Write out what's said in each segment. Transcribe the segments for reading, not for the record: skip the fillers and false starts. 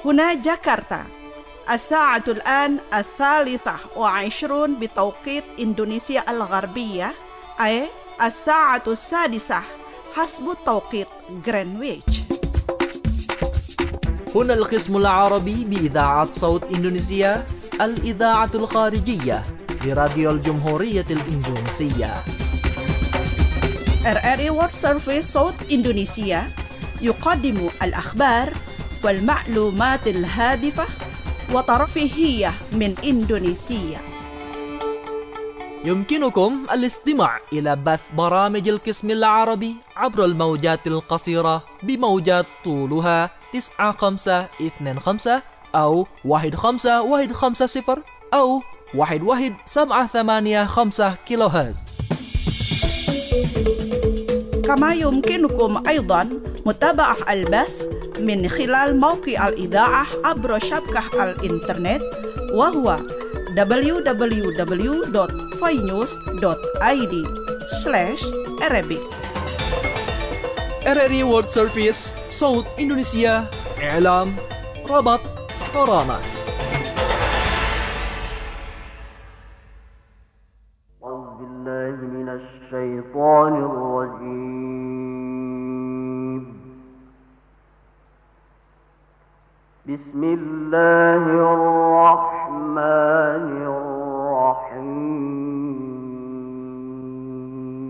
هنا جاكرتا. الساعة الآن 23:20 بتوقيت إندونيسيا الغربية، أي 6:00 حسب توقيت غرينتش. هنا القسم العربي بإذاعة صوت إندونيسيا، الإذاعة الخارجية لراديو الجمهورية الإندونيسية. RRI World Service صوت إندونيسيا يقدم الأخبار والمعلومات الهادفة وترفيهية من إندونيسيا. يمكنكم الاستماع إلى بث برامج القسم العربي عبر الموجات القصيرة بموجات طولها 9525 أو 15150 أو 11785 كيلو هرتز. كما يمكنكم أيضا متابعة البث من خلال موقع الإذاعة عبر شبكة الإنترنت، وهو www.finews.id/Arabic. RRI World Service صوت إندونيسيا، إعلام، ربط، قرامة. أعوذ بالله من الشيطان الرجيم. بسم الله الرحمن الرحيم.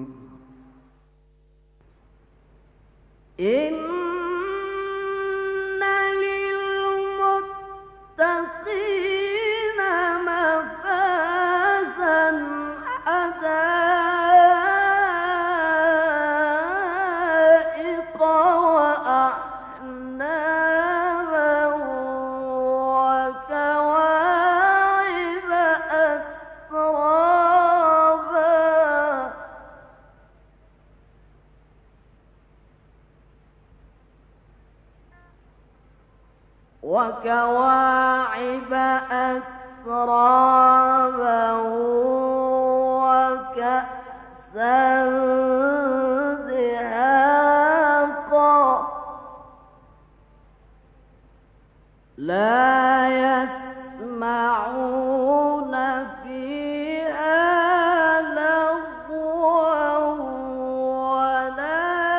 إن للمتقين مفازا حدائق وأعنابا وكواعب أترابا. وكواعب أترابا وكأسا دهاقا. لا يسمعون فيها لغوا ولا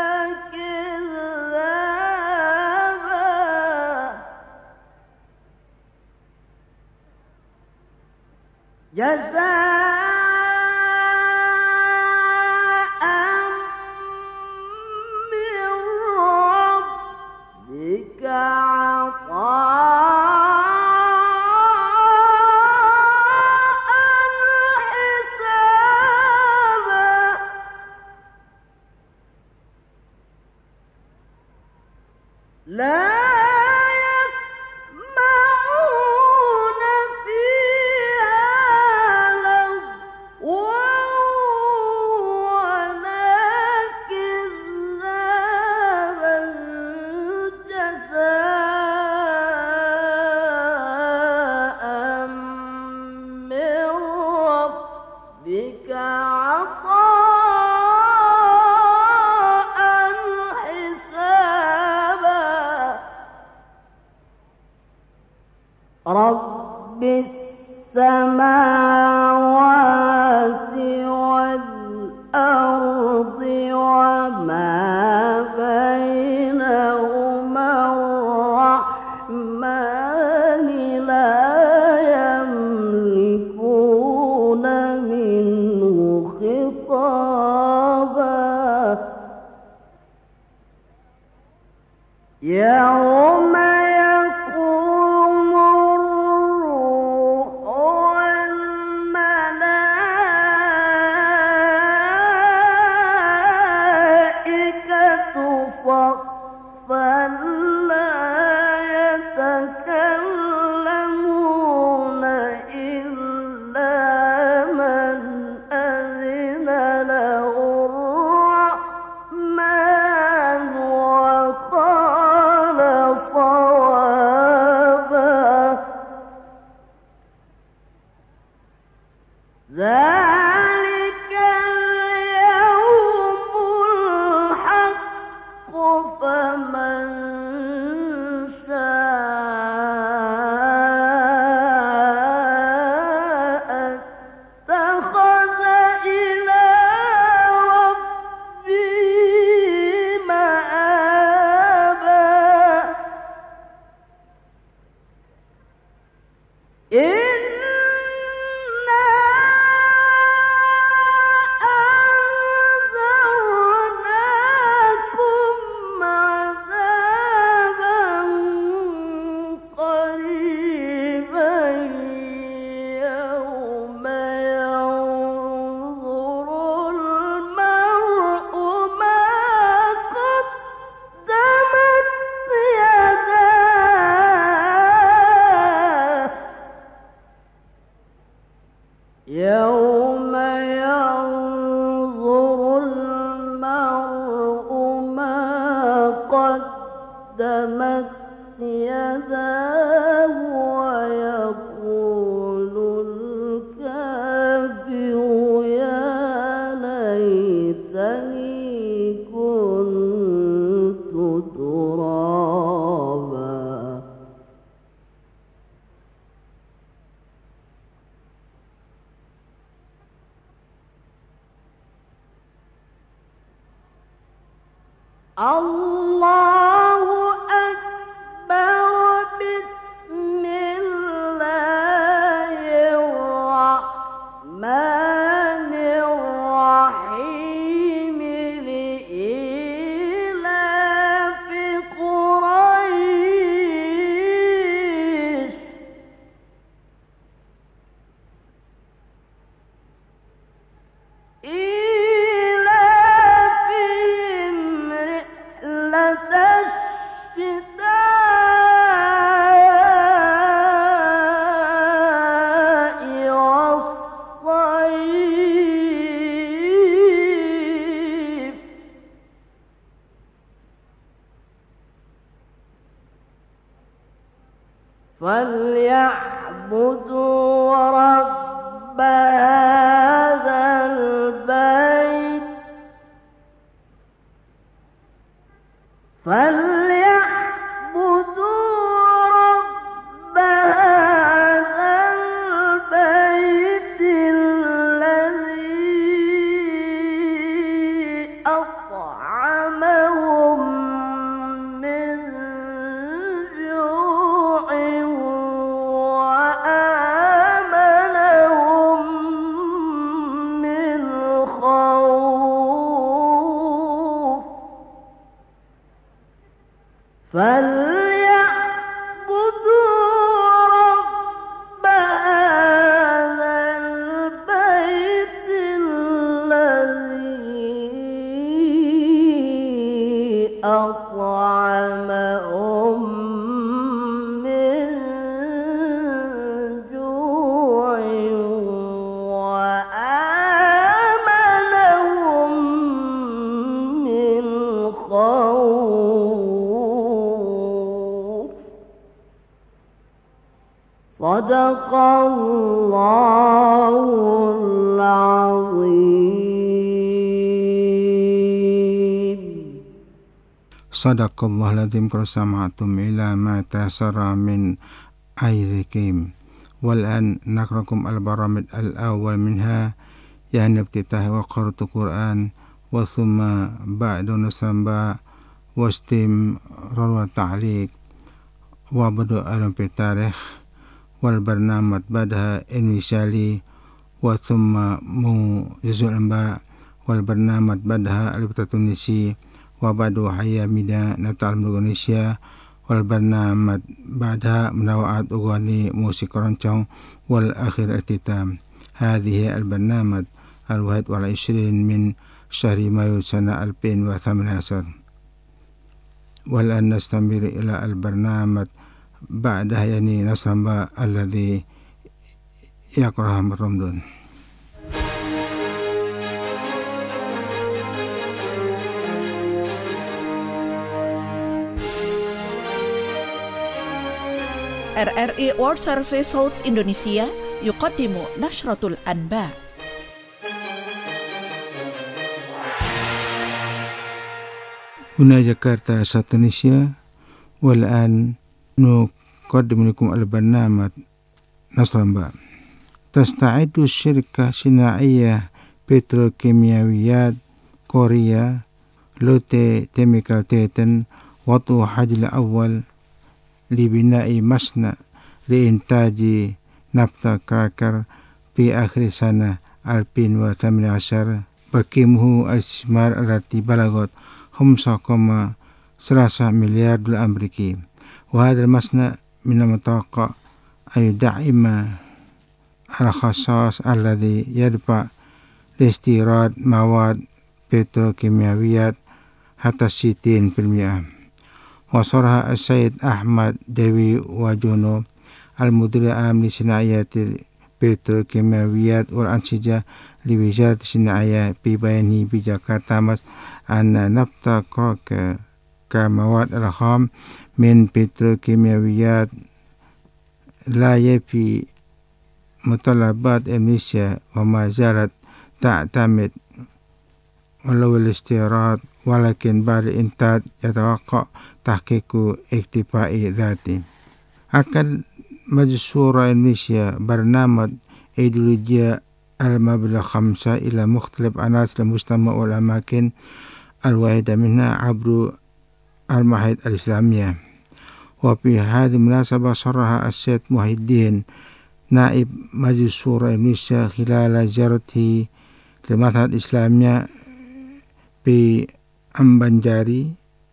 كذابا. جزاء من ربك عطاء حسابا. لا يسمعون فيها لغوا ولا كذابا. جزاء من ربك عطاء حسابا. رب السماوات والأرض وما بينهما الرحمن لا يملكون منه خطابا. يوم يقوم الروح والملائكة صفا لا يتكلمون إلا من أذن له الرحمن وقال صوابا. ذلك اليوم الحق فمن شاء يوم ينظر المرء ما قدمت يداه ويقول الكافر يا ليتني كنت ترابا. الله أكبر. بسم الله الرحمن الرحيم. لإيلاف قريش إيلافهم رحلة الشتاء والصيف. فليعبدوا رب هذا البيت. فليعبدوا رب هذا البيت الذي أطعمهم من جوع وآمنهم من خوف. فليعبدوا رب هذا البيت الذي أطعمهم من جوع وآمنهم من خوف. صدق الله العظيم. صدق الله العظيم. قد سمعتم إلى ما تيسر من أيديكم. والآن نقرأكم البرامج الأول منها، يعني افتتاح وقراءة القرآن، وثم بعد نسمع واستمرار وتعليق، وبدء في التاريخ، والبرنامج بعدها انفصالي، وثم موجز الأنباء، والبرنامج بعدها البتة التونسي، وبعد حيا ميدا نتعلم Indonesia، والبرنامج بعدها منوعات أغاني موسيقى رنشون، والآخر اختتام. هذه البرنامج 21 من شهر مايو سنة 2018. والآن نستمر إلى البرنامج بعدها، يعني نسمع الذي يقرأها من رمضان. RRI World Service صوت إندونيسيا يقدم نشرة الأنباء. هنا جاكرتا إندونيسيا. والآن نقدم لكم البرنامج نشرة الأنباء. تستعد الشركة الصناعية بتروكيماويات كوريا لوتي كيميكال تيتن وضع حجر الأول لبناء مصنع لإنتاج نبتة كراكر في آخر سنة 2018 بقيمه الاستثمار التي بلغت 5.3 مليار دولار أمريكي. وهذا المصنع من المتوقع أن يدعم الخصاص الذي يدفع لاستيراد مواد بتروكيماويات حتى 60%. وصرح السيد أحمد ديوي وجونو المدير العام لصناعيات البتروكيماويات والأنسجة لوزارة الصناعية في بيانه بجاكرتا أن نفط كراكر كمواد الخام من بتروكيماويات لا يفي متطلبات إندونيسيا وما زالت تعتمد ولو الاستيراد، ولكن بعد الإنتاج يتوقع تحقيق اكتفاء ذاتي. أكد مجلس شورى إندونيسيا برنامج إيديولوجيا المبلغ 5 إلى مختلف عناصر المجتمع والأماكن الواحدة منها عبر المعاهد الإسلامية. وفي هذه المناسبة صرح السيد محي الدين نائب مجلس شورى إندونيسيا خلال زيارته لمعهد الإسلامية في أمبانجاري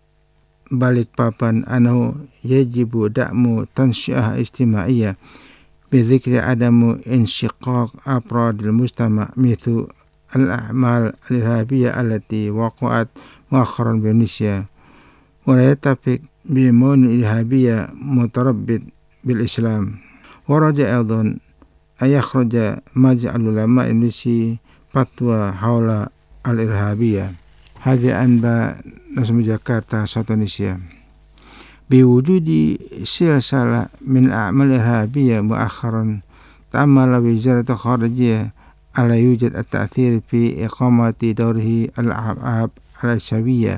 Balikpapan أنه يجب دعم تنشئة اجتماعية بذكر عدم انشقاق أفراد المجتمع مثل الأعمال الإرهابية التي وقعت مؤخرا بإندونيسيا، ولا يتفق بمون الإرهابية متربط بالإسلام. ورجع أيضا أن يخرج مجمع العلماء الإندونيسي فتوى حول الإرهابية. هذه أنباء نسمة جاكرتا صوت إندونيسيا. بوجود سلسلة من الأعمال الإرهابية مؤخرا تأمل وزارة الخارجية على يوجد التأثير في إقامة دوره الأعاب الآسيوية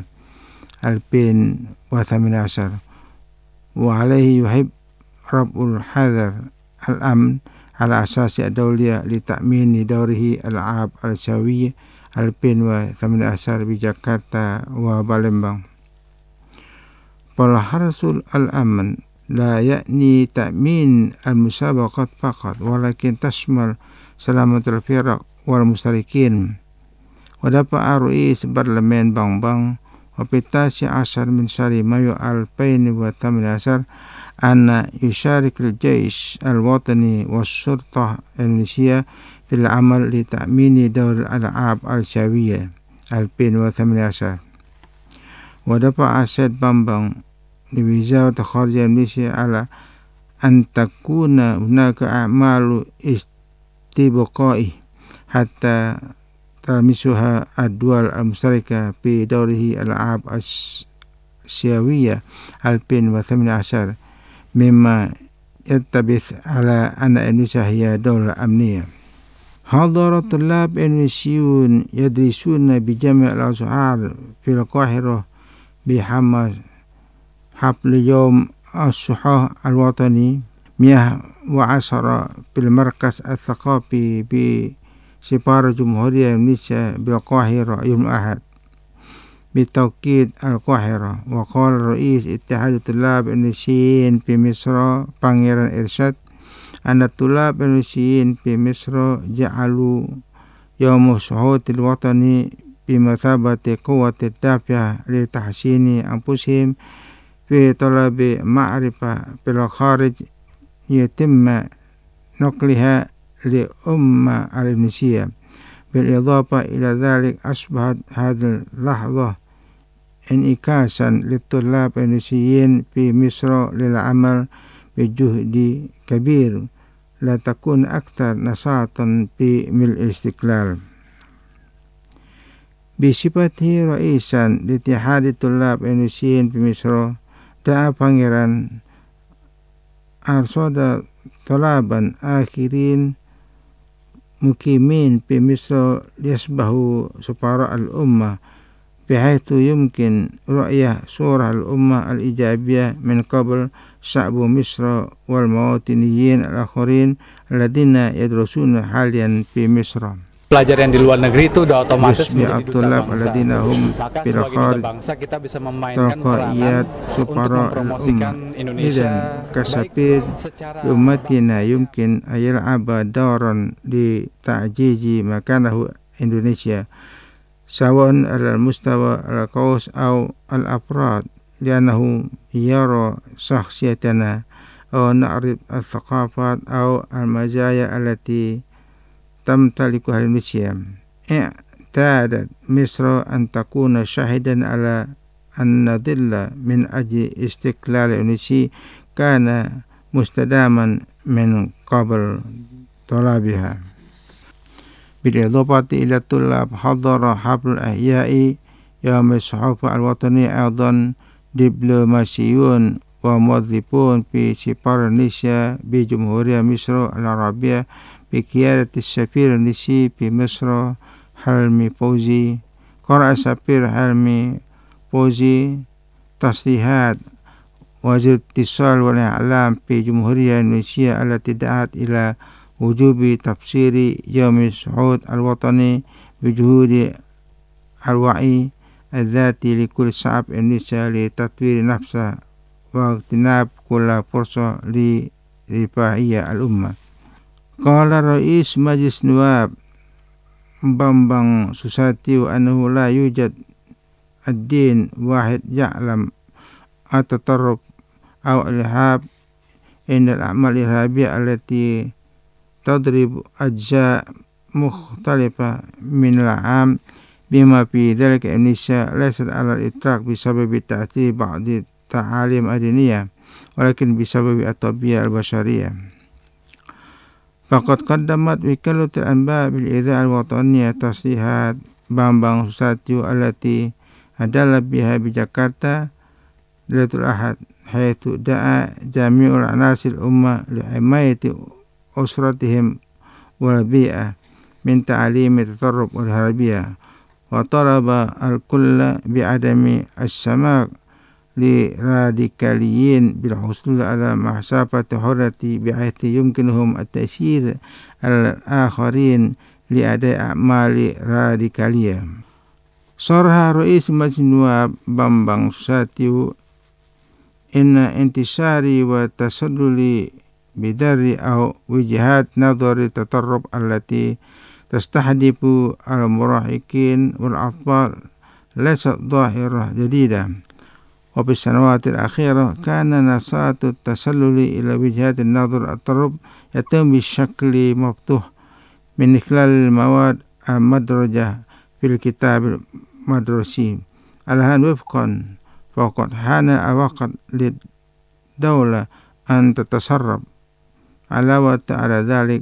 2018، وعليه يحب رفع الحذر الأمن على أساس الدولية لتأمين دوره الألعاب الآسيوية 2018 بجاكرتا وبالembang. فالحرص الأمن لا يعني تأمين المسابقات فقط، ولكن تشمل سلامة الفرق والمشتركين. ودفع رئيس برلمان بانبang وفي 19 من شهر مايو 2018 أن يشارك الجيش الوطني والشرطة الإندونيسية في العمل لتأمين دور الألعاب الآسيوية 2018. ودفع السيد بانبang لوزارة الخارجية الإندونيسية على أن تكون هناك أعمال استبقائي حتى تلمسها الدول المشتركة في دوره الألعاب الآسيوية 2018، مما يتبث على أن إندونيسيا هي دولة أمنية. حضر طلاب إندونيسيون يدرسون بجامعة الأزهر في القاهرة بحماس حفل يوم الصحة الوطني 110 في المركز الثقافي بسفارة جمهورية إندونيسيا بالقاهرة يوم الأحد بتوقيت القاهرة. وقال رئيس اتحاد الطلاب الإندونيسيين في مصر بانغيران إرشاد أن الطلاب الإندونيسيين في مصر جعلوا يوم الصحة الوطني بمثابة قوة الدافع لتحسين أنفسهم في طلب معرفة في الخارج يتم نقلها للأمة الإندونيسية. بالإضافة إلى ذلك أصبحت هذه اللحظة انعكاسا للطلاب الإندونيسيين في مصر للعمل بجهد كبير لا تكون أكثر نشاطا في ملء الاستقلال. بصفته رئيسا لاتحاد الطلاب الإندونيسيين في مصر، دعا بانغيران أرصد طلابا آخرين مقيمين في مصر ليصبحوا سفراء الأمة، بحيث يمكن رؤية صورة الأمة الإيجابية من قبل شعب مصر والمواطنيين الآخرين الذين يدرسون حاليا في مصر. pelajar yang di luar negeri itu udah otomatis menjadi duta الطلاب bangsa. الذين هم Maka في sebagai duta الخارج bangsa kita bisa memainkan تلقائيات peranan untuk سفراء mempromosikan الأمة. Indonesia إذن كسفير baik secara لأمتنا bangsa. يمكن أن يلعب دورا لتعزيز مكانه إندونيسيا سواء على المستوى القوس أو الأفراد لأنه يرى شخصيتنا أو نعرف الثقافات أو المزايا التي تمتلكها إندونيسيا. اعتادت مصر أن تكون شاهدا على أن ظل من أجل استقلال إندونيسيا كان مستداما من قبل طلابها. بالإضافة إلى الطلاب حضر حفل الإحياء يوم الصحافة الوطني أيضا دبلوماسيون وموظفون في سفارة إندونيسيا بجمهورية مصر العربية بقيادة السفير الإندونيسي في مصر حلمي فوزي. قرأ السفير حلمي فوزي تصريحات وزير الاتصال والإعلام في جمهورية إندونيسيا التي دعت إلى وجوب تفسير يوم الصعود الوطني بجهود الوعي الذاتي لكل شعب إندونيسيا لتطوير نفسه واغتنام كل فرصة لرفاهية الأمة. قال رئيس مجلس النواب بامبانغ سوساتيو أنه لا يوجد الدين واحد يعلم التطرف أو الإرهاب إن الأعمال الإرهابية التي تضرب أجزاء مختلفة من العام بما في ذلك إندونيسيا ليست على الإطلاق بسبب تأثير بعض التعاليم الدينية ولكن بسبب الطبيعة البشرية. فقد قدمت وكالة الأنباء بالإذاعة الوطنية تصريحات بامبانغ سوساتيو التي أدل بها بجاكرتا ليلة الأحد حيث دعا جميع العناصر الأمة لحماية أسرتهم والبيئة من تعليم التطرف والإرهابية وطلب الكل بعدم السماح لراديكاليين بالحصول على مسافة حرة بحيث يمكنهم التأثير على الآخرين لأداء أعمال راديكالية. صرح رئيس مجلس النواب بامبانغ سوساتيو إن انتشار وتسلل بدر أو وجهات نظر التطرف التي تستهدف المراهقين والأطفال ليست ظاهرة جديدة، وفي السنوات الأخيرة كان نشاط التسلل إلى وجهات النظر التطرف يتم بشكل مفتوح من خلال المواد المدرجة في الكتاب المدرسي. الآن وفقا فقد حان الوقت للدولة أن تتصرف. علاوة على ذلك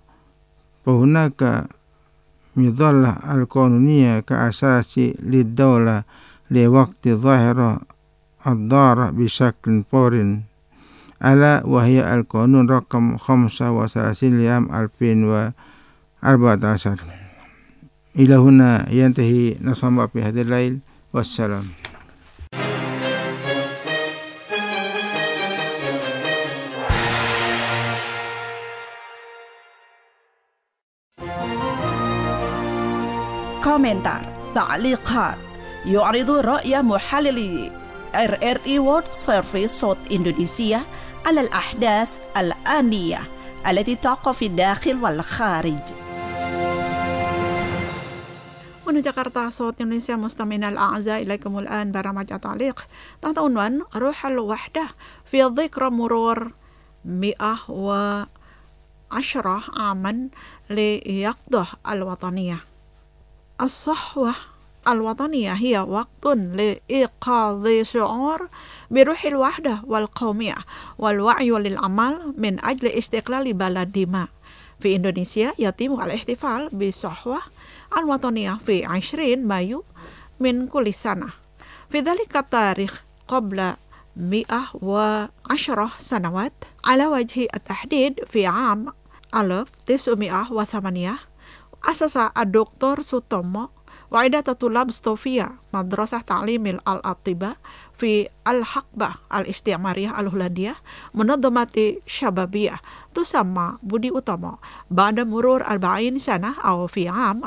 فهناك مظلة القانونية كأساس للدولة لوقت ظاهرة الضارة بشكل فوري ألا وهي القانون رقم 35 لعام 2014. إلى هنا ينتهي نصب في هذا الليل والسلام. komentar, تعليقات يعرض رأي محللي RRI World Service صوت إندونيسيا على الأحداث الآنية التي تقع في الداخل والخارج. من جاكرتا صوت إندونيسيا مستمعينا الأعزاء إليكم الآن برنامج تعليق تحت عنوان روح الوحدة في ذكرى مرور 110 عاما ليقظة الوطنية. الصحوة الوطنية هي وقت لإيقاظ شعور بروح الوحدة والقومية والوعي للعمل من أجل استقلال بلدنا. في إندونيسيا يتم الاحتفال بالصحوة الوطنية في 20 مايو من كل سنة. في ذلك التاريخ قبل 110 سنوات على وجه التحديد في عام 1908 أسس الدكتور سوتومو وعدة طلاب صوفية مدرسة تعليم الأطباء في الحقبة الاستعمارية الهولندية منظمة شبابية تسمى بودي أوتومو. بعد مرور 40 سنة أو في عام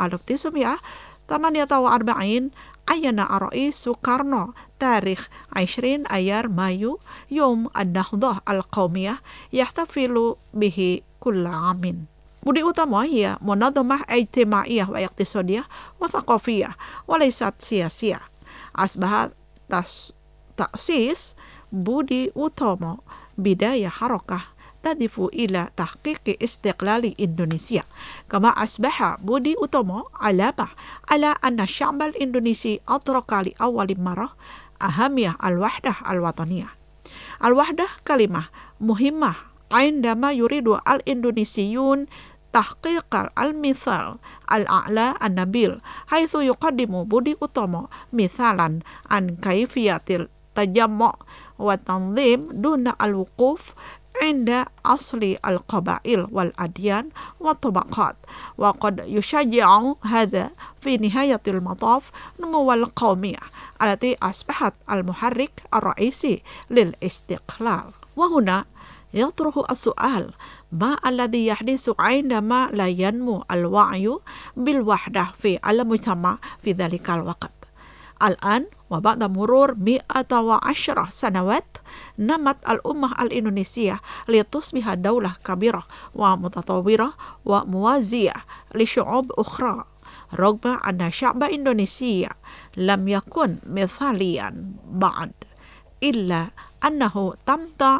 1948 عين الرئيس سوكارنو تاريخ 20 أيار مايو يوم النهضة القومية يحتفل به كل عام. بودي أوتومو هي منظمة اجتماعية واقتصادية وثقافية وليست سياسية. أصبح تأسيس بودي أوتومو بداية حركة تهدف إلى تحقيق استقلال إندونيسيا. كما أصبح بودي أوتومو علامة على أن الشعب الإندونيسي أدرك لأول مرة أهمية الوحدة الوطنية. الوحدة كلمة مهمة عندما يريد الإندونيسيون تحقيق المثال الأعلى النبيل، حيث يقدم بودي أوتومو مثالا عن كيفية التجمع والتنظيم دون الوقوف عند أصل القبائل والأديان والطبقات. وقد يشجع هذا في نهاية المطاف نمو القومية التي أصبحت المحرك الرئيسي للاستقلال. وهنا يطرح السؤال: ما الذي يحدث عندما لا ينمو الوعي بالوحدة في المجتمع في ذلك الوقت؟ الآن وبعد مرور 110 سنوات نمت الأمة الإندونيسية لتصبح دولة كبيرة ومتطورة وموازية لشعوب أخرى، رغم أن شعب إندونيسيا لم يكن مثاليا بعد، إلا أنه تمتع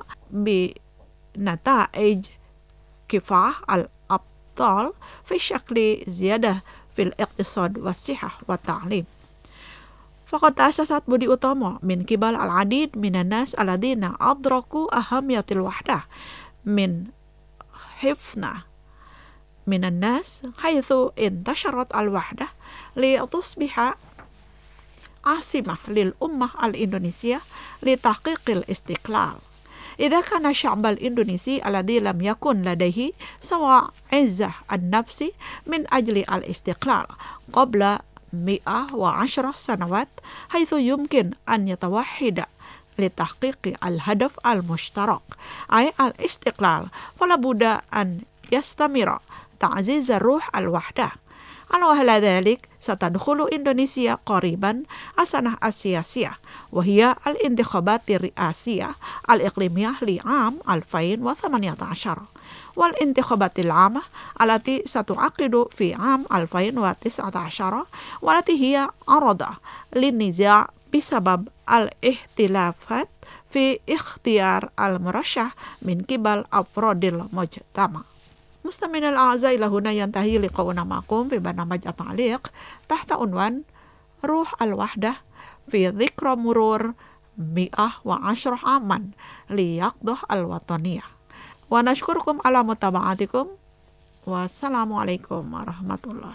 بنتائج كفاح الأبطال في شكل زيادة في الاقتصاد والصحة والتعليم. فقد تأسست بودي أوتومو من قبل العديد من الناس الذين أدركوا أهمية الوحدة من حفنة من الناس، حيث انتشرت الوحدة لتصبح عاصمة للأمة الإندونيسية لتحقيق الاستقلال. إذا كان الشعب الإندونيسي الذي لم يكن لديه سوى عزة النفس من أجل الاستقلال قبل 110 سنوات، حيث يمكن أن يتوحد لتحقيق الهدف المشترك أي الاستقلال، فلا بد أن يستمر تعزيز روح الوحدة. على ذلك ستدخل إندونيسيا قريبا السنة السياسية، وهي الانتخابات الرئاسية الإقليمية لعام 2018 والانتخابات العامة التي ستعقد في عام 2019، والتي هي عرضة للنزاع بسبب الاختلافات في اختيار المرشح من قبل أفراد المجتمع. مستمعينا الأعزاء، إلى هنا ينتهي لقاؤنا معكم في برنامج التعليق تحت عنوان روح الوحدة في ذكرى مرور 110 عاما ليقظة الوطنية. ونشكركم على متابعتكم، والسلام عليكم ورحمة الله.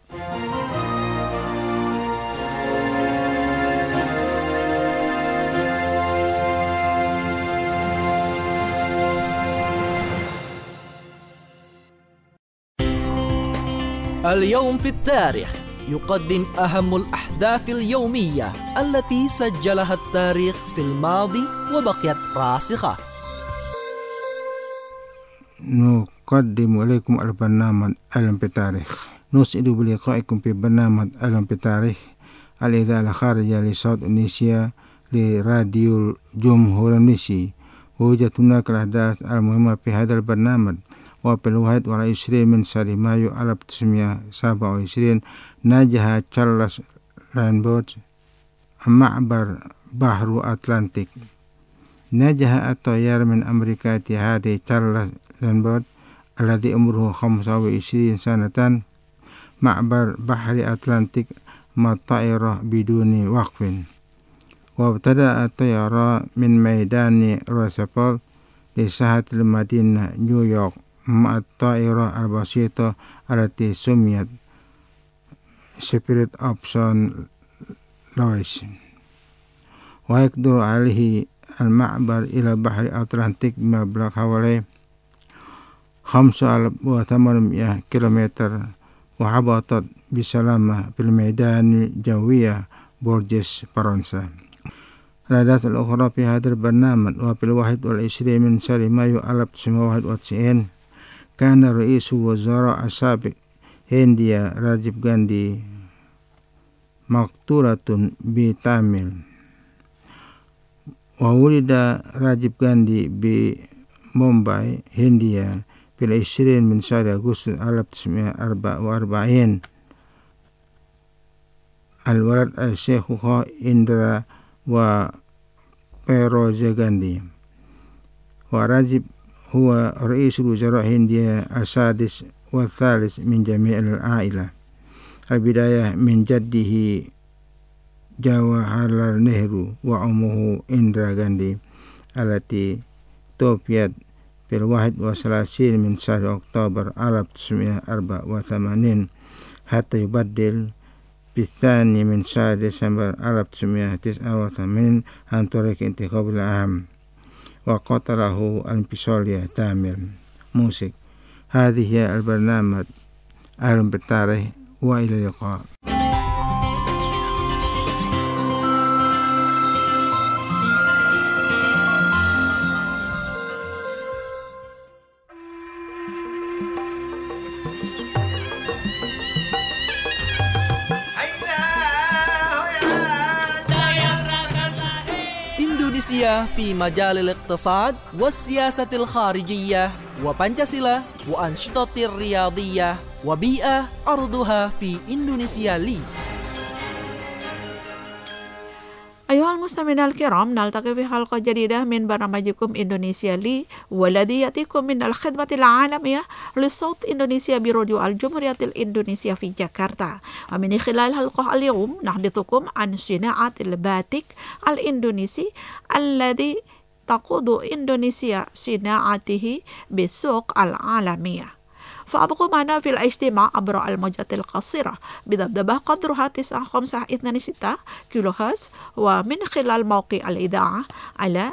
اليوم في التاريخ يقدم أهم الأحداث اليومية التي سجلها التاريخ في الماضي وبقيت راسخة. نقدم إليكم البرنامج ألم بتاريخ. نسعد بلقائكم في برنامج ألم بتاريخ الإذاعة الخارجية لصوت إندونيسيا لراديو الجمهورية الإندونيسية. ووجد هناك الأحداث المهمة في هذا البرنامج. وفي 21 من شهر مايو 1927 نجح تشارلز لانبورت معبر بحر الأطلنطي. نجح الطيار من أمريكا اتحادي تشارلز لانبورت الذي عمره 25 سنة معبر بحر الأطلنطي مع الطائرة بدون وقف. وابتدأ الطيران من ميدان روزفلت لساحة المدينة نيويورك مع الطائرة البسيطة التي سميت سبيريت أوف سان لويس. ويقدر عليه المعبر إلى بحر الأطلنطي بمبلغ حوالي 5800 كيلومتر، وهبطت بسلامة في الميدان الجوي بورجس فرنسا. الأحداث الأخرى في هذا البرنامج. وفي 21 من شهر مايو 1991 كان رئيس الوزراء السابق هنديا راجيف غاندي مقتولة بتامل. وولد راجيف غاندي بمومباي هنديا في 20 من شهر أغسطس 1944. الولد الشيخ إندرا وبيروزا غاندي. وراجيف هو رئيس الوزراء هنديا السادس والثالث من جميع العائلة. البداية من جده جواهرلال نهرو وأمه إندرا غاندي التي توفيت في 31 من شهر أكتوبر 1984 حتى يبدل في 2 من شهر ديسمبر 1989 عن طريق انتخاب العام. وقتله الانفصالية تامل. موسيقى. هذه هي البرنامج. أهلا بالتاريخ وإلى اللقاء. إندونيسيا في مجال الاقتصاد والسياسة الخارجية وبنشاسيلا وأنشطة الرياضية وبيئة أرضها في إندونيسيا لي. أيها المستمعين الكرام، نلتقي في حلقة جديدة من برنامجكم إندونيسيا لي، والذي يأتيكم من الخدمة العالمية لصوت إندونيسيا براديو الجمهورية الإندونيسية في جاكرتا. ومن خلال حلقة اليوم نحدثكم عن صناعة الباتيك الإندونيسي الذي تقود إندونيسيا صناعته بالسوق العالمية. فأبقوا معنا في الاجتماع عبر الموجات القصيرة بذبذبة قدرها 9.26 كيلو هرتز، ومن خلال موقع الإذاعة على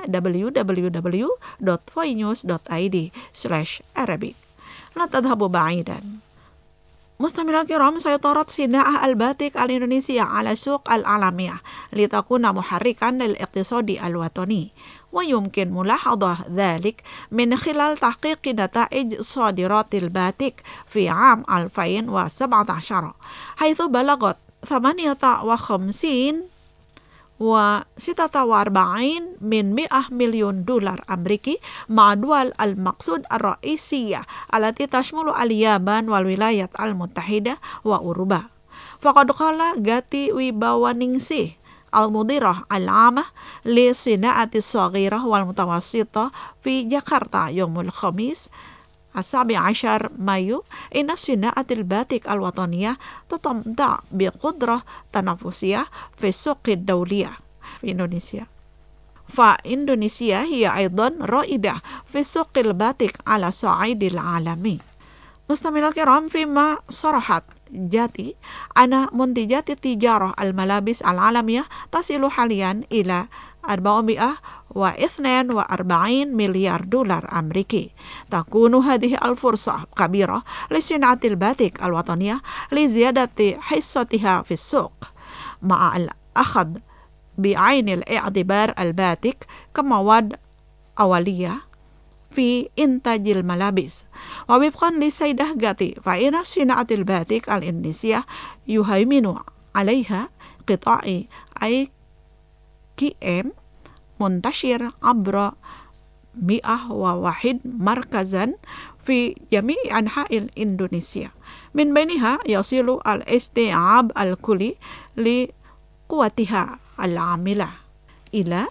www.voinews.id/Arabic. لا تذهبوا بعيدا. مستمعينا الكرام، سيطرت صناعة الباتيك الإندونيسية على السوق العالمية لتكون محركا للاقتصاد الوطني، ويمكن ملاحظة ذلك من خلال تحقيق نتائج صادرات الباتيك في عام 2017 حيث بلغت 58.46 مليون دولار أمريكي مع دول المقصود الرئيسية التي تشمل اليابان والولايات المتحدة وأوروبا. فقد قال غاتي ويباوانينغسي المديرة العامة للصناعة الصغيرة والمتوسطة في جاكرتا يوم الخميس 17 مايو إن صناعة الباتيك الوطنية تتمتع بقدرة تنافسية في السوق الدولية في إندونيسيا. فإندونيسيا هي أيضا رائدة في سوق الباتيك على الصعيد العالمي. مستمعينا الكرام، فيما صرحت جاتي أن منتجات التجارة الملابس العالمية تصل حاليا إلى 442 مليار دولار أمريكي. تكون هذه الفرصة كبيرة لصناعة الباتيك الوطنية لزيادة حصتها في السوق، مع الأخذ بعين الاعتبار الباتيك كمواد أولية في إنتاج الملابس. ووفقا للسيدة غاتي فإن صناعة الباتيك الإندونيسية يهيمن عليها قطاع IKM منتشر عبر 101 مركزا في جميع أنحاء الإندونيسيا، من بينها يصل الاستيعاب الكلي لقوتها العاملة إلى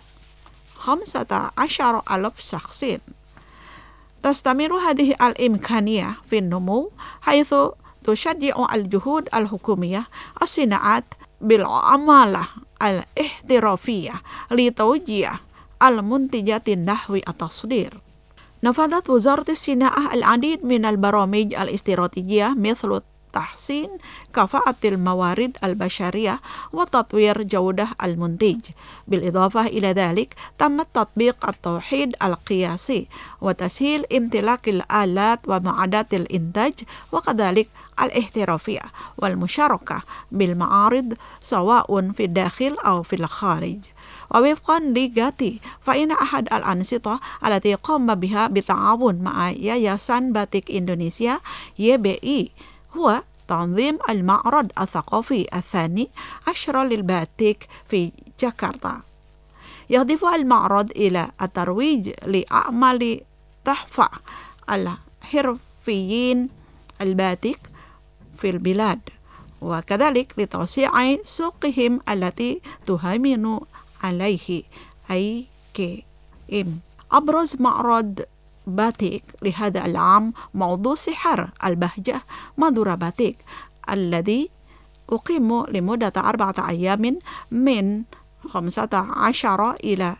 15,000 شخص. تستمر هذه الإمكانية في النمو حيث تشجع الجهود الحكومية الصناعات بالعمالة الاحترافية لتوجيه المنتجات نحو التصدير. نفذت وزارة الصناعة العديد من البرامج الاستراتيجية مثل تحسين كفاءة الموارد البشرية وتطوير جودة المنتج. بالإضافة إلى ذلك تم تطبيق التوحيد القياسي وتسهيل امتلاك الآلات ومعدات الإنتاج، وكذلك الاحترافية والمشاركة بالمعارض سواء في الداخل أو في الخارج. ووفقا لغاتي فإن أحد الأنشطة التي قام بها بالتعاون مع ياسان باتيك إندونيسيا YBI هو تنظيم المعرض الثقافي الثاني عشر للباتيك في جاكرتا. يهدف المعرض إلى الترويج لأعمال تحفة الحرفيين الباتيك في البلاد، وكذلك لتوسيع سوقهم التي تهيمن عليه IKM. أبرز معرض باتيك لهذا العام موضوع سحر البهجة مادورا باتيك الذي أقيم لمدة 4 أيام من 15 إلى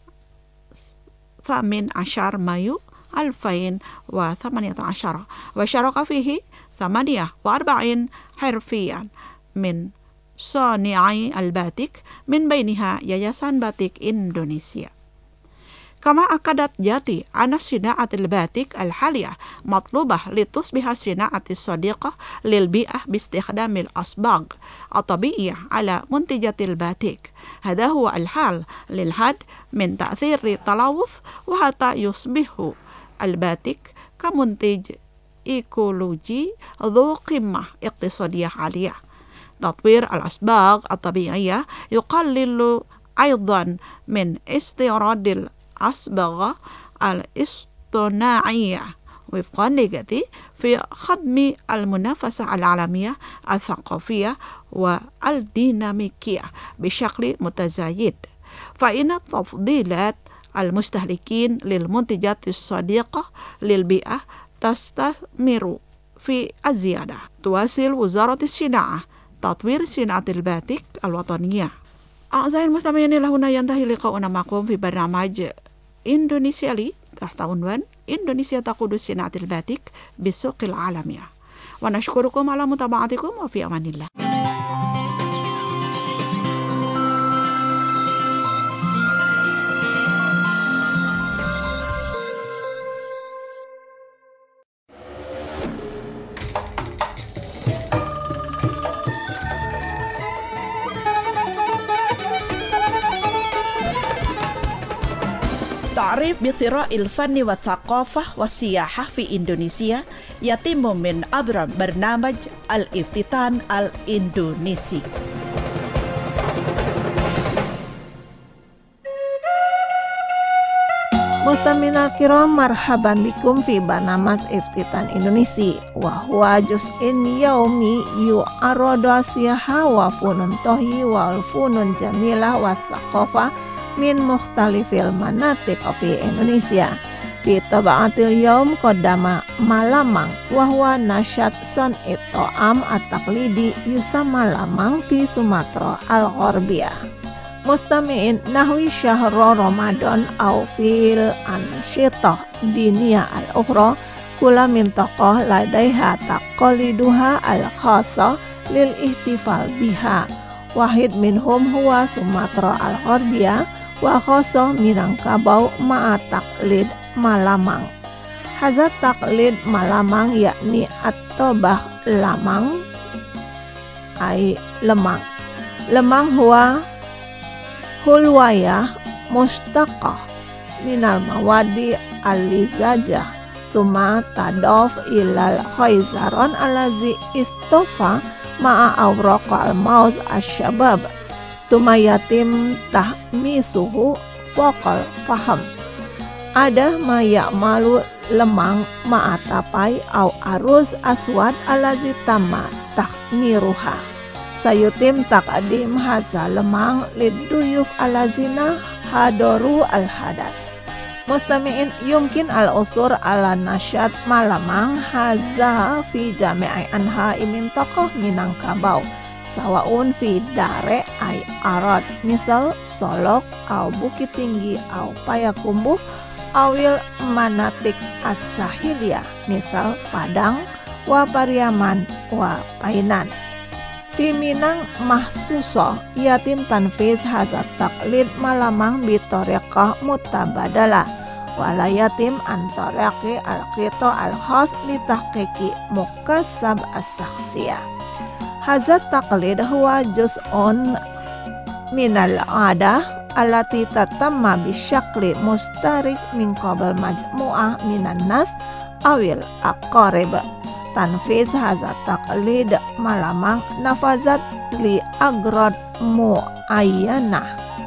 18 مايو 2018 وشارك فيه 48 حرفيا من صانعي الباتيك من بينها ياسان باتيك إندونيسيا. كما أكدت جاتي أن صناعة الباتيك الحالية مطلوبة لتصبح صناعة صديقة للبيئة باستخدام الأصباغ الطبيعية على منتجات الباتيك. هذا هو الحل للحد من تأثير التلوث وحتى يصبح الباتيك كمنتج إيكولوجي ذو قيمة اقتصادية عالية. تطوير الأصباغ الطبيعية يقلل أيضا من استيراد الأصبغة الاصطناعية وفقا لغتي في خدم المنافسة العالمية الثقافية والديناميكية بشكل متزايد، فإن تفضيلات المستهلكين للمنتجات الصديقة للبيئة تستمر في الزيادة. تواصل وزارة الصناعة تطوير صناعة الباتيك الوطنية. أعزائي المستمعين، إلى هنا ينتهي لقاؤنا معكم في برنامج إندونيسيا لي تحت عنوان إندونيسيا تقود صناعة الباتيك بالسوق العالمية، ونشكركم على متابعتكم وفي أمان الله. تعريف بثراء الفن والثقافة والسياحة في إندونيسيا يتم من عبر برنامج الافتتان الإندونيسي. مستمعينا الكرام، مرحبا بكم في برنامج افتتان إندونيسي، وهو جزء يومي يعرض السياحة وفنون طهي والفنون جميلة والثقافة من مختلف المناطق في إندونيسيا. في طبعة اليوم قدم مالامang، وهو نشاط صنع الطعام التقليدي يسمى lamang في سومطرة الغربية. مستمعين، نحو شهر رمضان أو في الأنشطة الدينية الأخرى، كل منطقة لديها تقاليدها الخاصة للاحتفال بها. واحد منهم هو سومطرة الغربية وخاصة Minangkabau مع تقليد مالامang. هذا التقليد مالامang yakni الطبخ lamang أي lemang. lemang هو حلوية مشتقة من المواد اللزجة ثم تضاف إلى الخيزران الذي اصطفى مع أوراق الموز الشباب ثم يتم تحميصه فوق الفحم. Ada ma ya'malu lemang ma'a tapai au aruz aswad alazi tamma tahmiruha. Sayutim taqadim haza lemang liduyuf alazina hadoru al-hadas. Mustami'in yumkin al-usur ala nasyad malamang haza fi jami'i anha imintokoh Minangkabau sawaun fi dare ay arad, misal Solok au Bukit Tinggi au Payakumbuh awil manatik as-sahiliyah, misal Padang wa Pariaman wa Painan. Fi Minang mahsuso yatim tanfiz hazat taklid malamang bitoriqah mutabadalah wala yatim antoriqi al-qito al-khas litahqiqi mukassab as-saksiyah. Hazat taklid huwa juz'un minal adah allati tatamma bisyakli mustarik min qabl majmu'ah minan nas awil aqarib. Tanfiz haza taqlid malamang nafazat li agrad mu'ayyanah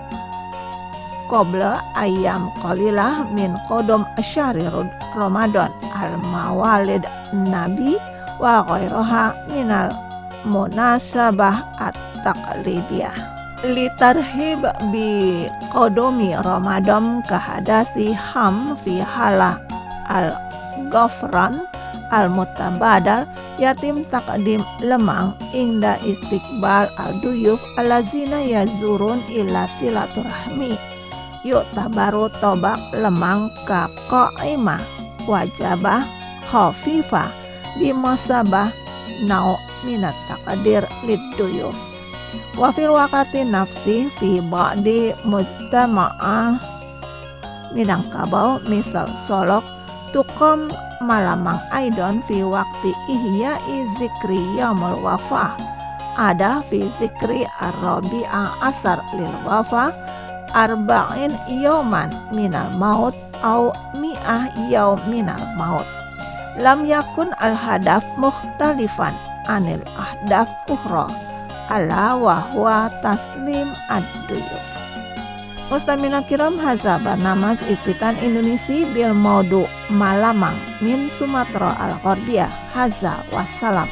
qabla ayyam qalilah min qodom asyari Ramadan al-mawalid nabi wa ghairaha minal munasabah at-taqlidiyah. Litarhib bi qodomi Ramadan kahadasi ham fi hala al-ghafran al-mutabadal yatim taqdim lemang inda istiqbal al-duyuf alazina yazurun ila silaturahmi yu'tabaru tobak lemang ka qa'imah wajabah khafifah bimasabah nau minat taqdir lid-duyuf wa fil waqati nafsi fi ba'di mustama'ah minangkabau misal solok tuqam malamang aidon fi waqti ihya'i zikri yaumul wafah ada fi zikri ar-rabi'a asar lil wafah arba'in yauman minal maut au mi'ah yaum minal maut. Lam yakun al-hadaf mukhtalifan anil ahdaf ukhra ala wa huwa taslim ad-duyuf. Mustamina kiram haza barnamas Ifritan Indonesia bil maudu malamang min Sumatera al-Gharbiyah haza wassalam.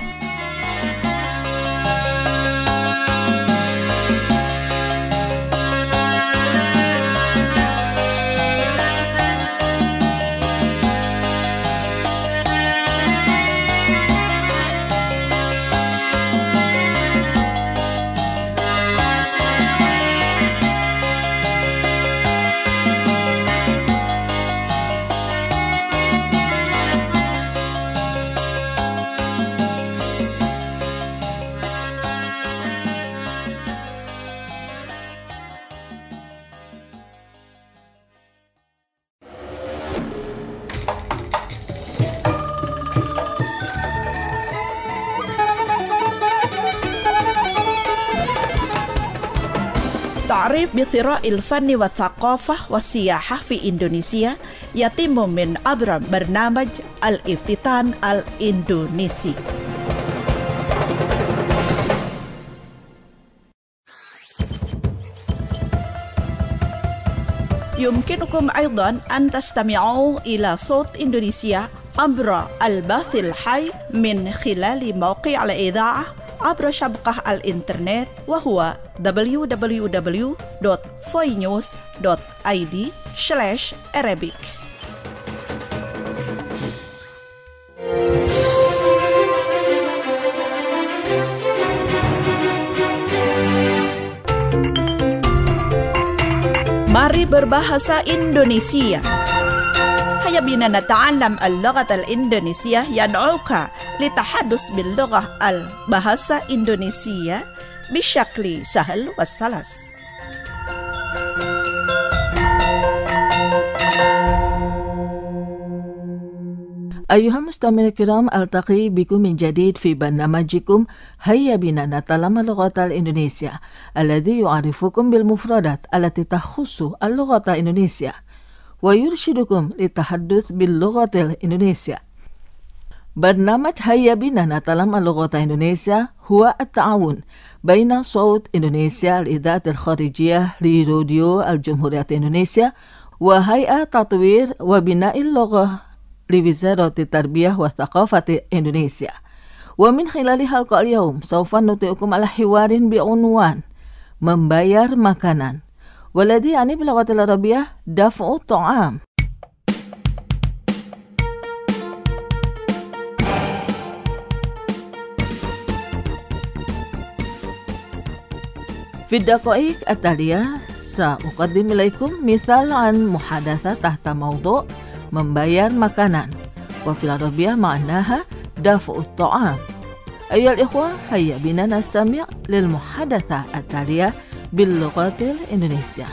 تعريف بثراء الفن والثقافة والسياحة في إندونيسيا يتم من عبر برنامج الافتتان الإندونيسي. يمكنكم أيضا أن تستمعوا إلى صوت إندونيسيا عبر البث الحي من خلال موقع الإذاعة عبر شبكة الإنترنت وهو www.foinews.id/Arabic. Mari berbahasa Indonesia. هيا بنا نتعلم اللغة الإندونيسية يدعوك للتحدث باللغة البحثة الإندونيسية بشكل سهل وسلس. أيها المستمعون الكرام، ألتقي بكم من جديد في برنامجكم هيا بنا نتعلم اللغة الإندونيسية الذي يعرفكم بالمفردات التي تخص اللغة الإندونيسية ويرشدكم للتحدث باللغة الإندونيسية. برنامج هيا بنا نتعلم اللغة الإندونيسية هو التعاون بين صوت إندونيسيا الإذاعة الخارجية لراديو الجمهورية الإندونيسية وهيئة تطوير وبناء اللغة لوزارة التربية والثقافة إندونيسيا. ومن خلال حلقة اليوم سوف نطلعكم على حوار بعنوان membayar makanan والذي يعني باللغة العربية دفع الطعام. في الدقائق التالية سأقدم إليكم مثال عن محادثة تحت موضوع membayar makanan وفي العربية معناها دفع الطعام. أيها الإخوة، هيا بنا نستمع للمحادثة التالية باللغة الإندونيسية.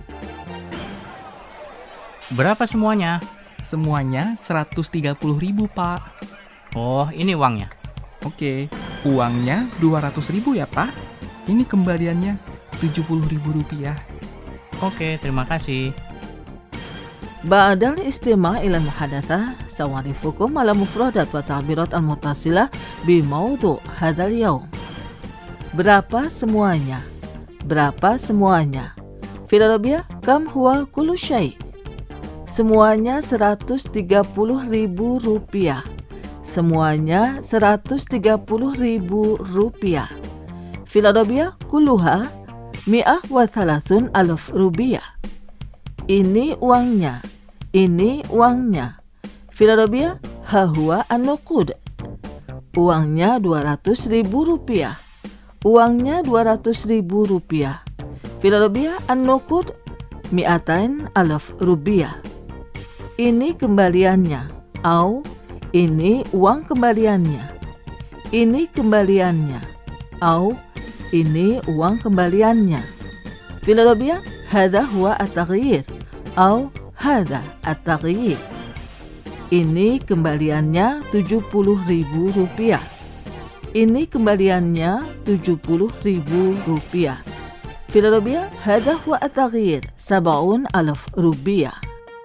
Berapa semuanya? Semuanya 130.000, Pak. Oh, ini uangnya. Oke, uangnya 200.000 ya, Pak. Ini kembaliannya 70.000 rupiah. Oke, terima kasih. بعد الاستماع إلى المحادثة سأعرفكم على مفردات وتعبيرات المتصلة بموضوع هذا اليوم. Berapa semuanya? Berapa semuanya? في العربية كم هو كل شيء؟ Semuanya 130.000 rupiah. Semuanya 130.000 rupiah. في العربية كلها 130.000 rupiah. Ini uangnya. Ini uangnya. Fil Arabiyah ha huwa an-nuqud. Uangnya 200.000 rupiah. Uangnya 200.000 rupiah. Fil Arabiyah an-nuqud 200.000 rupiah. Ini kembaliannya. Au ini uang kembaliannya. Ini kembaliannya. Au ini uang kembaliannya. Fil Arabiyah hadha huwa at-taghyir. Au hadha at-taghyir. Ini kembaliannya 70.000 rupiah. Ini kembaliannya 70.000 rupiah. Fil Arabiyah hadha huwa at-taghyir 70.000 rupiah.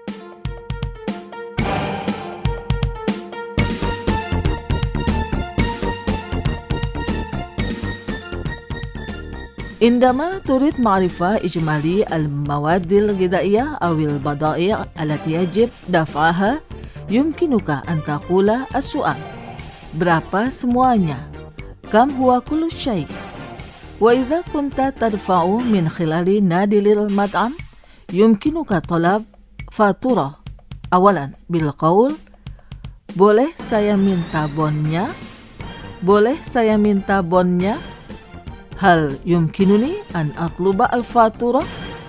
عندما تريد معرفة إجمالي المواد الغذائية أو البضائع التي يجب دفعها يمكنك أن تقول السؤال berapa semuanya كم هو كل شيء وإذا كنت تدفع من خلال نادل المطعم يمكنك طلب فاتورة أولا بالقول boleh saya minta bonnya boleh saya minta bonnya هل يمكنني أن أطلب الفاتورة؟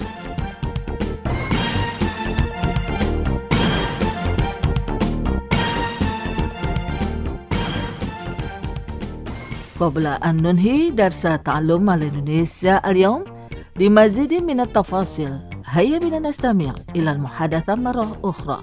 قبل أن ننهي درس تعلم الإندونيسيا اليوم لمزيد من التفاصيل هيا بنا نستمع إلى المحادثة مرة أخرى.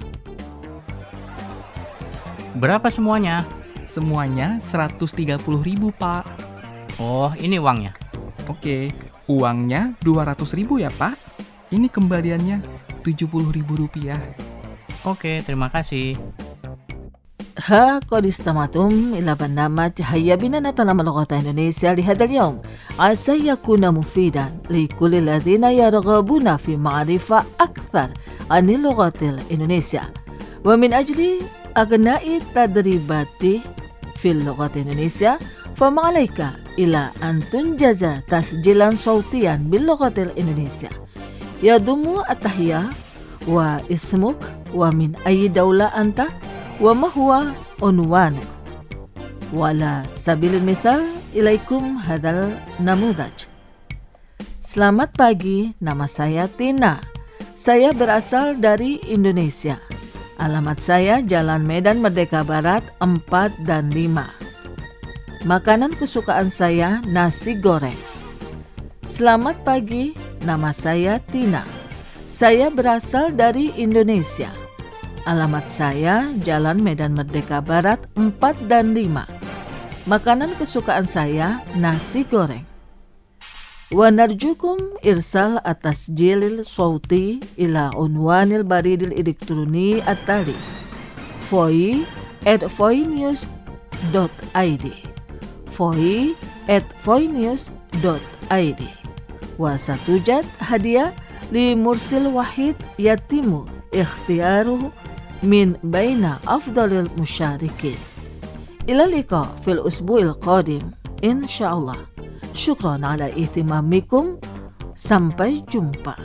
Berapa semuanya? Semuanya 130.000, Pak. Oh, ini uangnya. Oke, uangnya 200.000 ya, Pak. Ini kembaliannya 70.000 rupiah. Oke, terima kasih. ها قد استمعتم إلى برنامج هيا بنا نتعلم اللغة الإندونيسية لهذا اليوم. عسى يكون مفيدا لكل الذين يرغبون في معرفة أكثر عن اللغة الإندونيسية. ومن أجل أغناء التدريبات في اللغة الإندونيسية فما عليك إلى أن تنجز تسجيلا صوتيا باللغة الإندونيسية يضم التحية واسمك ومن أي دولة أنت وما هو عنوانك. وعلى سبيل المثال إليكم هذا النموذج. Selamat pagi, nama saya Tina. Saya berasal dari Indonesia. Alamat saya Jalan Medan Merdeka Barat 4 dan 5. Makanan kesukaan saya nasi goreng. Selamat pagi, nama saya Tina. Saya berasal dari Indonesia. Alamat saya Jalan Medan Merdeka Barat 4 dan 5. Makanan kesukaan saya nasi goreng. ونرجوكم إرسال التسجيل الصوتي إلى عنوان البريد الإلكتروني التالي foi@foinews.id foi@foinews.id وستوجد هدية لمرسل وحيد يتم اختياره من بين أفضل المشاركين. إلى اللقاء في الأسبوع القادم إن شاء الله. Syukran ala ihtimamikum. Sampai jumpa.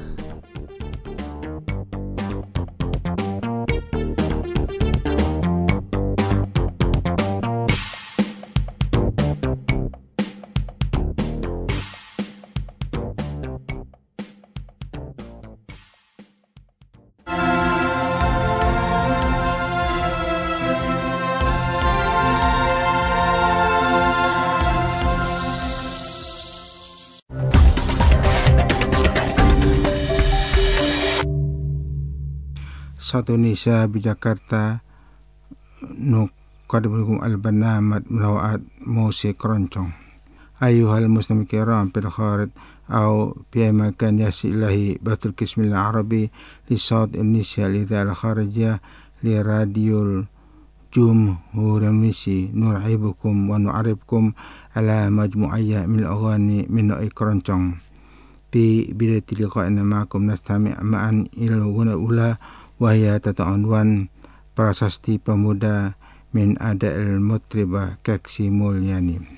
Satu Indonesia di Jakarta nuqaddimukum al-barnamij merawat musik keroncong. Ayuhal muslimin kiram fil kharit أو في مكان يصل إليه بث القسم العربي لصوت إندونيسيا الإذاعة الخارجية لراديو الجمهورية الإندونيسية نرحبكم ونعرفكم على مجموعة من الأغاني من نوع كرونشong. في بداية لقائنا معكم نستمع معا إلى الأغنية الأولى وهي تحت عنوان Prasasti Pemuda min Ada al-Mutribah Keksi Mulyani.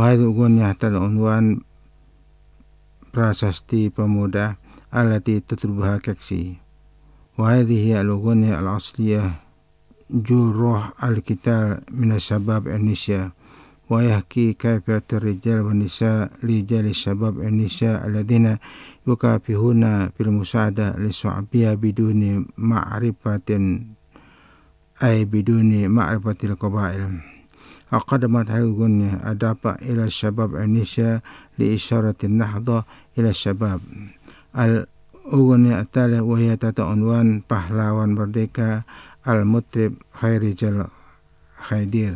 Wahai ugunnya unwan prasasti pemuda alati tatlubuha keksi. Wahai al-ugunnya al-asliyah juruh al-kital min syabab Indonesia. ويحكي كيف الرجال والنساء لرجال الشباب النساء الذين يكافحون في المساعدة للشعبية بدون معرفة القبائل. وقدمت هذه الغنية أضافة إلى الشباب النساء لإشارة النهضة إلى الشباب. الأغنية التالية وهي عنوان pahlawan merdeka المطرب خيرجل خيدير.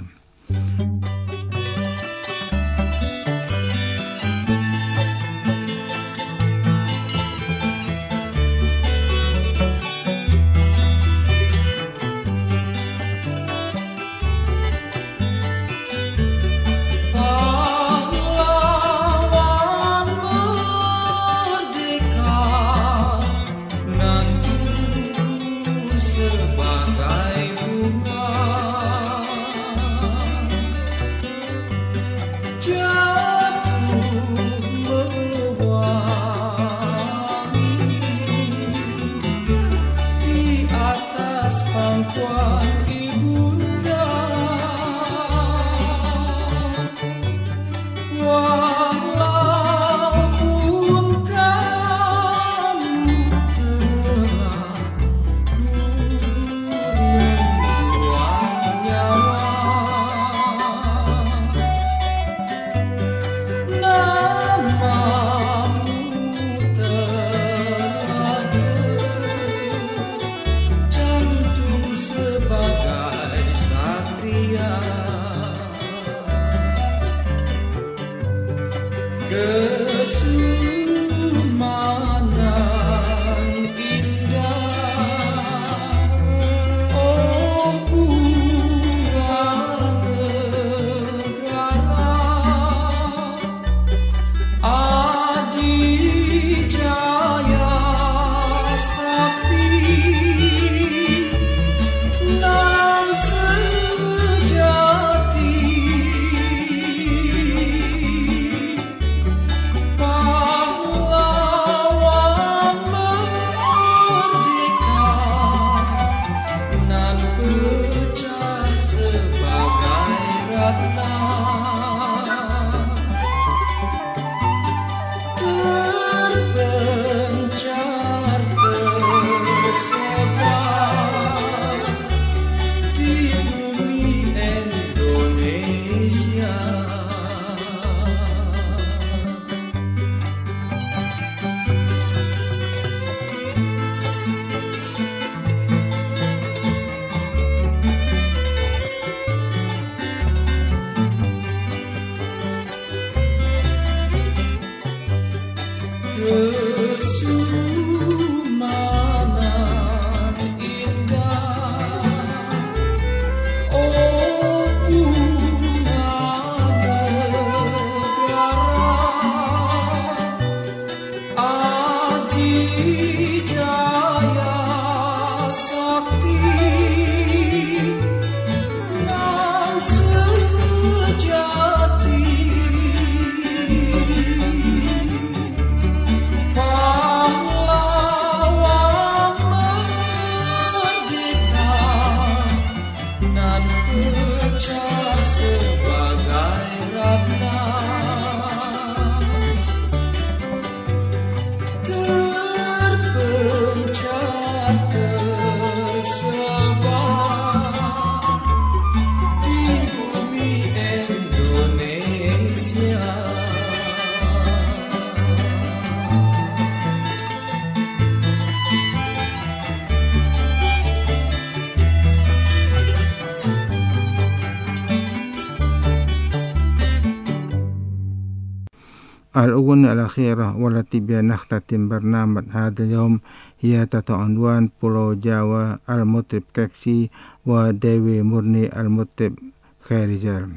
الأغنية الأخيرة والتي بها نختتم برنامج هذا اليوم هي عنوان بولو جاوا المطرب كاكسي وديوي مرني المطرب خيرجل.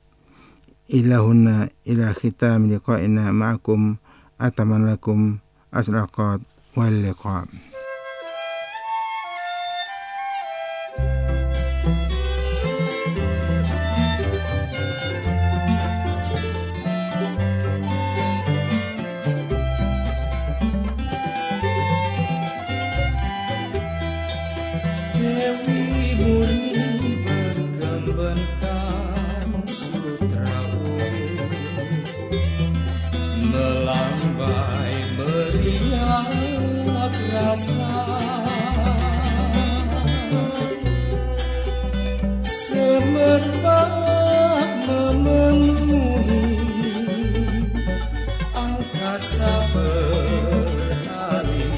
إلى هنا إلى ختام لقائنا معكم أتمنى لكم الأوقات واللقاء. Dewi murni berkembangkan sutra melambai meriak rasa semerbak memenuhi angkasa beralih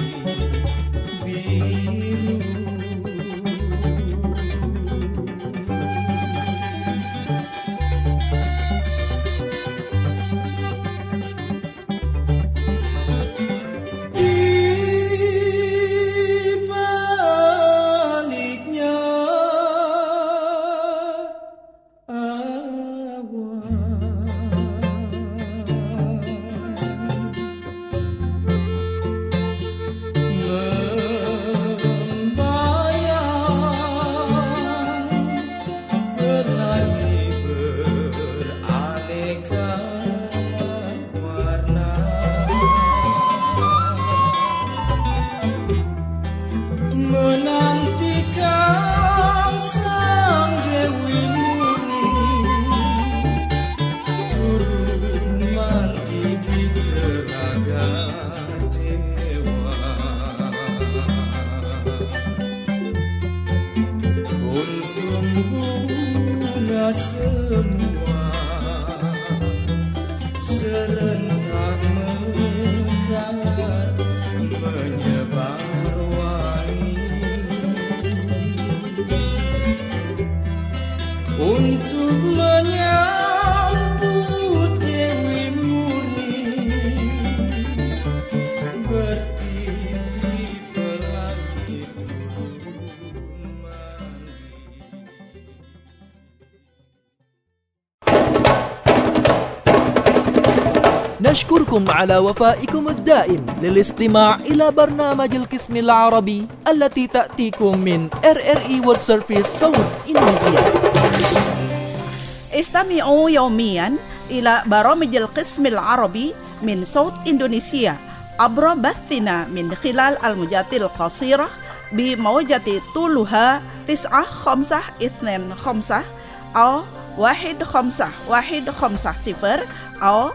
biru. Menantikan sang Dewi murni turun mandi di telaga dewa untung bunga semua serentak mekar menyebar untuk menyambut Dewi murni bertitip pelangi turun mandi. نشكركم على وفائكم الدائم للاستماع إلى برنامج القسم العربي التي تأتيكم من RRI World Service صوت إندونيسيا. استمعوا يوميا إلى برامج القسم العربي من صوت إندونيسيا عبر بثنا من خلال الموجات القصيرة بموجة طولها 9525 أو 15150 أو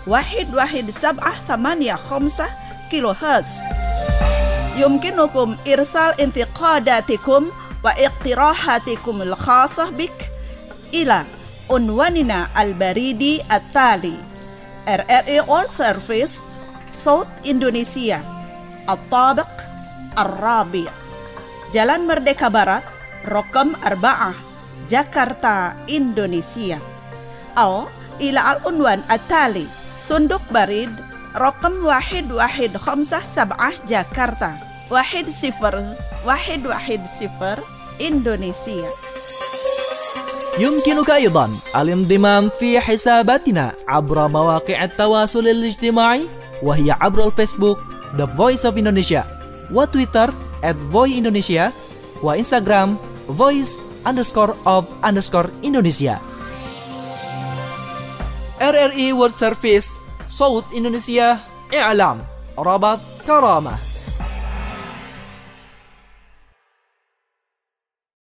11785 كيلو هرتز. يمكنكم إرسال انتقاداتكم واقتراحاتكم الخاصة بك إلى عنواننا البريدي التالي: RRI World Service صوت إندونيسيا الطابق الرابع Jalan Merdeka Barat رقم 4 جاكرتا إندونيسيا أو إلى العنوان التالي صندوق بريد رقم 1157 جاكرتا 10110 إندونيسيا. يمكنك أيضا الانضمام في حساباتنا عبر مواقع التواصل الاجتماعي وهي عبر الفيسبوك The Voice of Indonesia وتويتر @voiindonesia وإنستغرام voice_of_Indonesia. RRI World Service صوت إندونيسيا إعلام ربط كرامة.